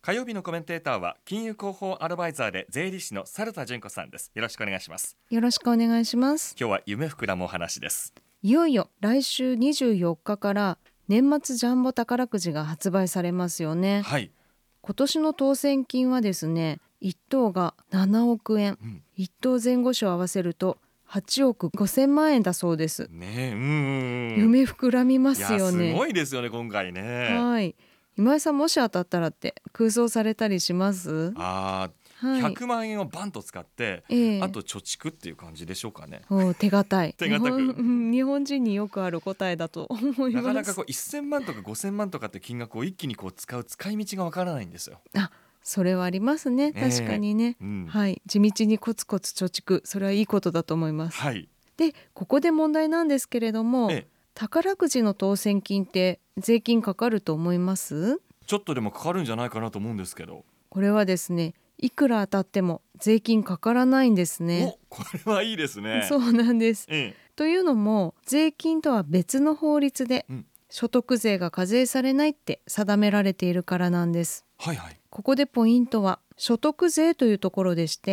火曜日のコメンテーターは金融広報アドバイザーで税理士の猿田純子さんです。よろしくお願いします。 よろしくお願いします。 今日は夢膨らむお話です。 いよいよ来週24日から年末ジャンボ宝くじが発売されますよね。 はい。 今年の当選金はですね、1等が7億円、1等前後賞合わせると8億5000万円だそうです。 ねえ、 夢膨らみますいやよね。 すごいですよね今回ね。 はい。今井さん、もし当たったらって空想されたりします？ はい、100万円をバンと使って、あと貯蓄っていう感じでしょうかね。 手堅い。 手堅く日本人によくある答えだと思います。 なかなか1000万とか5000万とかって金額を一気に使う使い道がわからないんですよ。 それはありますね。確かにね、はい、地道にコツコツ貯蓄、それはいいことだと思います。 はい。 で、ここで問題なんですけれども、宝くじの当選金って税金かかると思います？ ちょっとでもかかるんじゃないかなと思うんですけど。 これはですね、いくら当たっても税金かからないんですね。 これはいいですね。 そうなんです、というのも税金とは別の法律で、所得税が課税されないって定められているからなんです。 はいはい。 ここでポイントは所得税というところでして、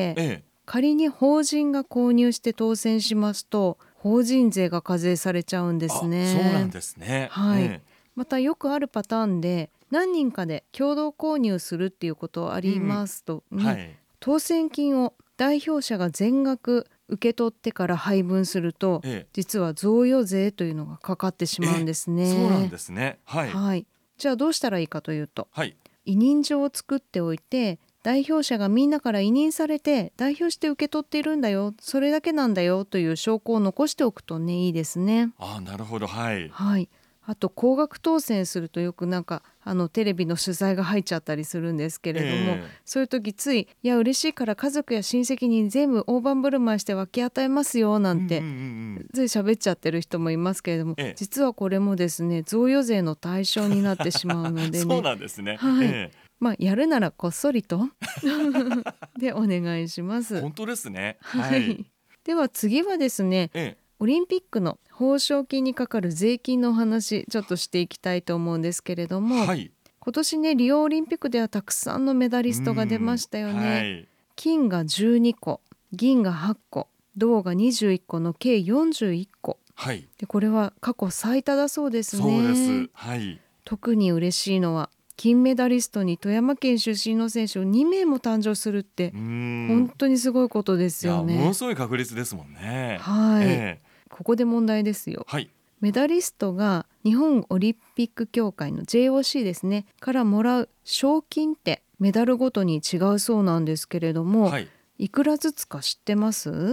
仮に法人が購入して当選しますと法人税が課税されちゃうんですね。 そうなんですね。 はい。またよくあるパターンで何人かで共同購入するっていうことありますと、当選金を代表者が全額受け取ってから配分すると、実は贈与税というのがかかってしまうんですね。 そうなんですね。 はい。じゃあどうしたらいいかというと、 はい、 委任状を作っておいて代表者がみんなから委任されて代表して受け取っているんだよ、それだけなんだよという証拠を残しておくとね、いいですね。 なるほど。はい、 はい。あと高額当選するとよくテレビの取材が入っちゃったりするんですけれども、そういう時つい嬉しいから家族や親戚に全部大盤振る舞いして分け与えますよなんて、つい喋っちゃってる人もいますけれども、実はこれもですね贈与税の対象になってしまうのでねそうなんですね。 はい。やるならこっそりとでお願いします。 本当ですね。 はい。では次はですね、オリンピックの報奨金にかかる税金のお話ちょっとしていきたいと思うんですけれども、今年ねリオオリンピックではたくさんのメダリストが出ましたよね。金が12個、銀が8個、銅が21個の計41個、でこれは過去最多だそうですね。 そうです。はい。 特に嬉しいのは金メダリストに富山県出身の選手を2名も誕生するって本当にすごいことですよね。 ものすごい確率ですもんね。 はい、ここで問題ですよ。メダリストが日本オリンピック協会の JOC ですねからもらう賞金ってメダルごとに違うそうなんですけれども、いくらずつか知ってます？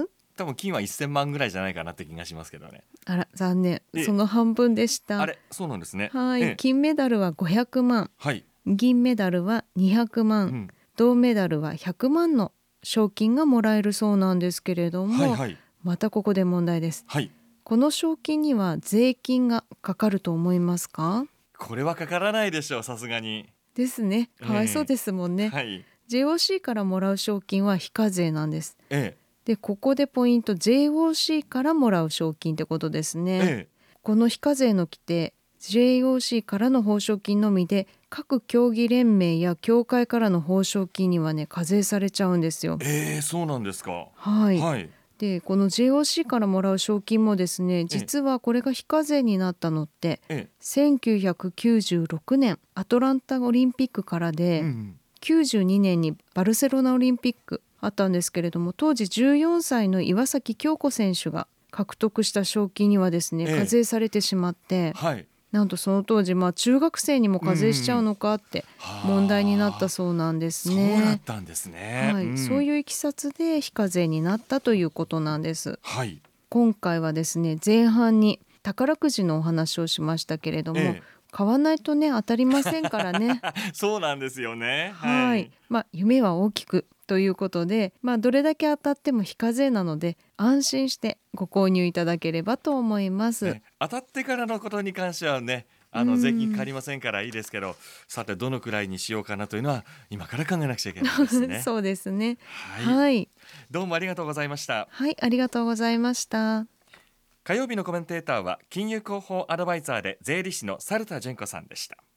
多分金は1000万ぐらいじゃないかなって気がしますけどね。 あら残念、その半分でした。 そうなんですね。 はい、金メダルは500万、銀メダルは200万、銅メダルは100万の賞金がもらえるそうなんですけれども、またここで問題です。この賞金には税金がかかると思いますか？ これはかからないでしょう、さすがに。 ですね。かわいそうですもんね。JOC からもらう賞金は非課税なんです。でここでポイント、 JOC からもらう賞金ってことですね。この非課税の規定 JOC からの報奨金のみで各競技連盟や協会からの報奨金にはね課税されちゃうんですよ。 そうなんですか。 でこの JOC からもらう賞金もですね、実はこれが非課税になったのって、1996年アトランタオリンピックからで、92年にバルセロナオリンピックあったんですけれども、当時14歳の岩崎恭子選手が獲得した賞金にはですね、課税されてしまって、なんとその当時、中学生にも課税しちゃうのかって問題になったそうなんですね。 そうだったんですね。 そういういきさつで非課税になったということなんです。今回はですね、前半に宝くじのお話をしましたけれども、買わないとね当たりませんからね。 そうなんですよね。 夢は大きくということで、どれだけ当たっても非課税なので安心してご購入いただければと思います。 当たってからのことに関してはね、税金かかりませんからいいですけど、さてどのくらいにしようかなというのは今から考えなくちゃいけないですね。 そうですね。 どうもありがとうございました。 ありがとうございました。 火曜日のコメンテーターは金融広報アドバイザーで税理士の猿田純子さんでした。